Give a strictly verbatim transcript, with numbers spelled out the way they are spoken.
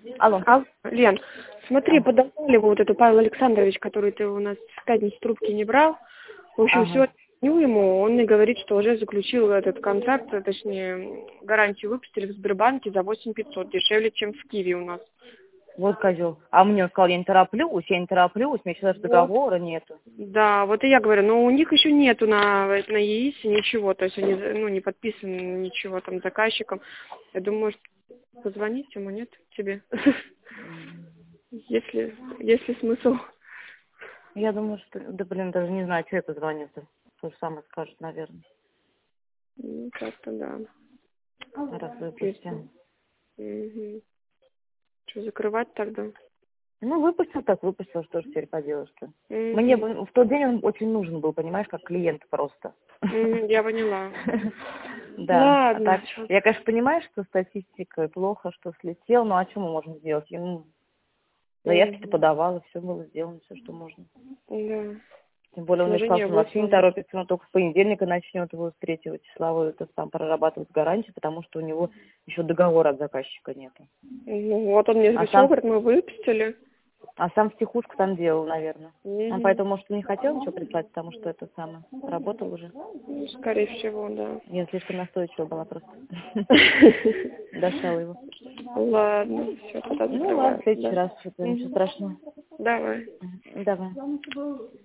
Алло. А, Лен, смотри, А. подавали вот эту Павел Александрович, который ты у нас в пятницу трубки не брал. В общем, Ага. сегодня звоню ему, он мне говорит, что уже заключил этот контракт, точнее, гарантию выпустили в Сбербанке за восемь тысяч пятьсот, дешевле, чем в Киеве у нас. Вот козел. А мне он сказал, я не тороплюсь, я не тороплюсь, мне еще даже договора нету. Да, вот и я говорю, но у них еще нету на, на ЕИСе ничего, то есть они ну, не подписаны ничего там заказчиком. Я думаю, может, позвонить ему, нет, тебе? Если, если смысл. Я думаю, что, да блин, даже не знаю, что я позвоню-то. То же самое скажет, наверное. Ну, как-то да. Раз выпустил. Угу. Что, закрывать тогда? Ну, выпустил так, выпустил, что же теперь поделаешь-то. Угу. Мне бы- в тот день он очень нужен был, понимаешь, как клиент просто. Угу, я поняла. Да, а Ладно. так, я, конечно, понимаю, что статистика плохо, что слетел, но а что мы можем сделать? Ему заявки-то подавала, все было сделано, все, что можно. Да. Тем более он мне сказал, Предложение что он вообще не выслано. торопится, он только с понедельника начнет его с третьего числа вот это сам прорабатывать гарантию, потому что у него еще договора от заказчика нету. Ну, вот он мне А все сам, говорит, мы выпустили. а сам втихушку там делал, наверное. Угу. Он поэтому, может, и не хотел ничего прислать, потому что это самое, работал уже. Скорее всего, да. Я слишком настойчива была просто. Достала его. Ладно, все, тогда Ну ладно, в следующий закрываю. раз, что-то ничего страшного. Давай. Давай.